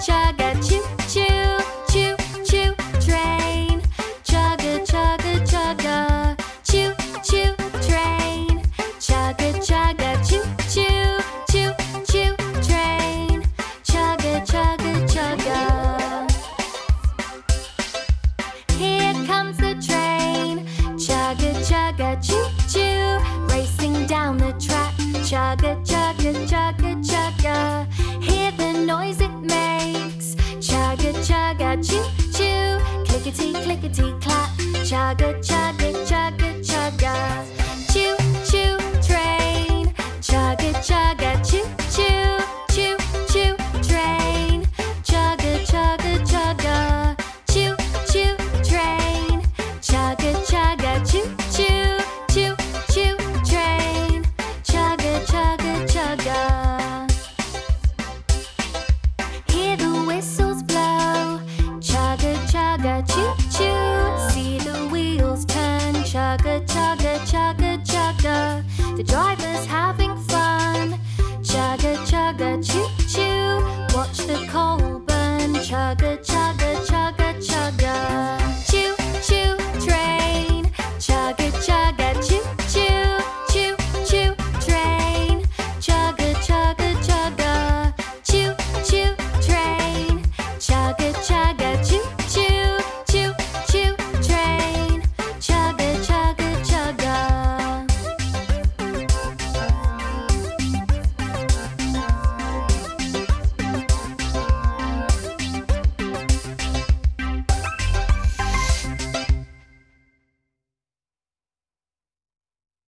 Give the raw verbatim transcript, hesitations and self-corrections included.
chugga, choo choo, choo choo train. Chugga chugga chugga, choo choo train. Chugga chugga choo choo, choo choo train. Chugga chugga chugga. Here comes the train. Chugga chugga choo choo, racing down the track. Chugga chugga chugga chugga, hear the noise it makes. Chugga chugga choo choo, clickety clickety clap. Chugga chugga chugga chugga, choo choo train. Chugga chugga choo choo, choo choo train. Chugga chugga chugga, choo choo train. Chugga chugga choo choo, choo choo train. Chugga chugga chugga. Hear the whistles blow. Chugga chugga choo choo, see the wheels turn. Chugga chugga chugga chugga, the driver's having fun. Chugga chugga choo choo, watch the coal burn. Chugga